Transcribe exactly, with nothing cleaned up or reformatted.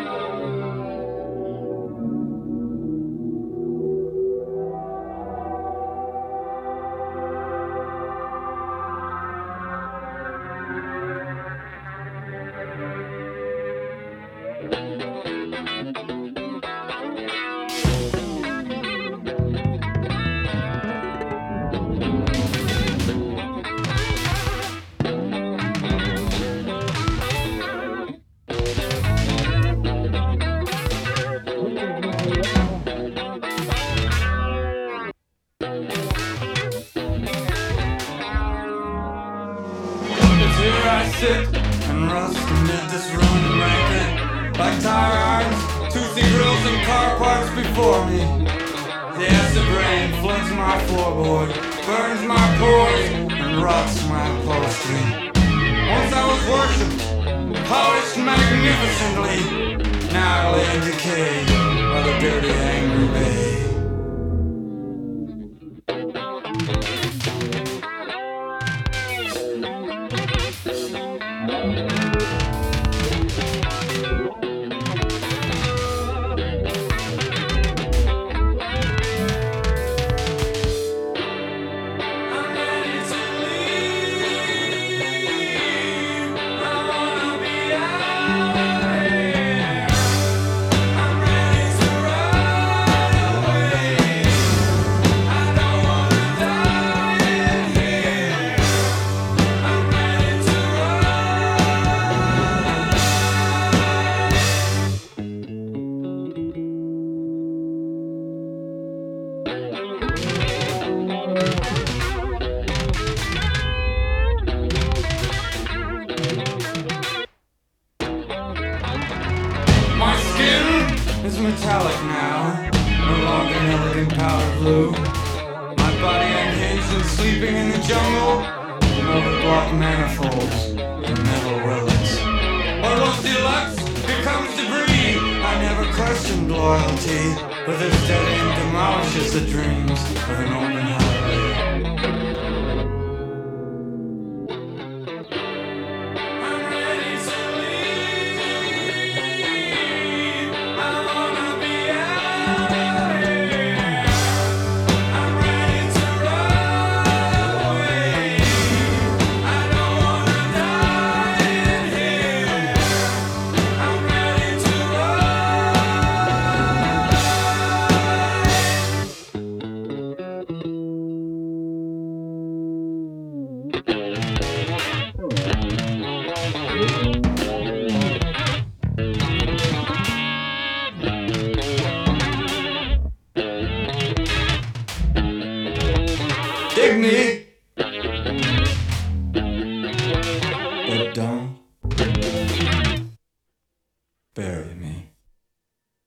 Here I sit and rust amid this ruined racket, like tire irons, toothy grills and car parts before me. The acid rain floods my floorboard, burns my pores, and rots my upholstery. Once I was worshipped, polished magnificently, now I lay in decay by the dirty, angry bay. It's metallic now, no longer an elegant powder blue. My body unhinged and sleeping in the jungle, over block manifolds and metal relics. What was deluxe becomes debris. I never questioned loyalty, but this dead end demolishes the dreams of an open highway. Dig me, but don't bury me.